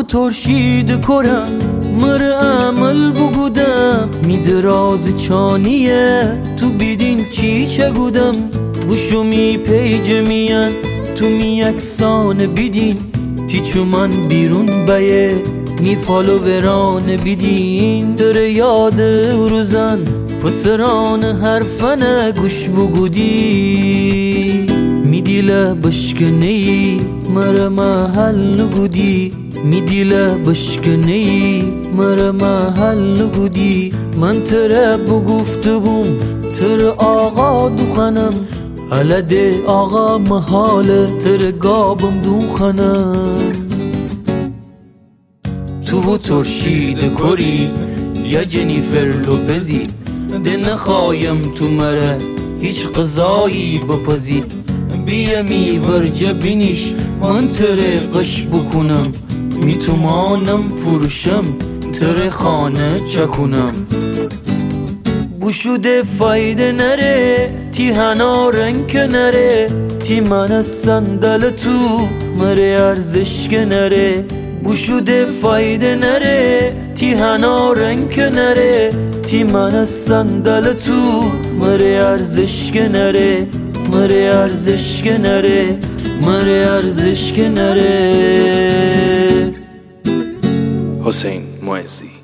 ترشید کرم مر عمل بگودم می دراز چانیه تو بیدین چی چگودم بوشو می پیج میان تو می اکسان بیدین تیچو من بیرون بیه می فالووران بیدین در یاد روزن پسران حرفن گوش بگودی می دیله بشکنی مر محل نگودی می دیله بشکنی مر محل نگودی من تره بگفته بوم تر آقا دوخنم علده آقا محاله تر گابم دوخنم تو ترشید کری یا جنیفر لوپزی ده نخوایم تو مره هیچ قضایی بپزی بیا می ورجه بینیش من تره قش بکنم می تومانم فروشم تره خانه چکنم بوشوده فایده نره تی هنا رنگ نره تی من صندل تو مره ارزش نره بوشوده فایده نره تی هنا رنگ نره تی من صندل تو مره ارزش نره مره ارزش نره مره ارزش نره. حسین معزی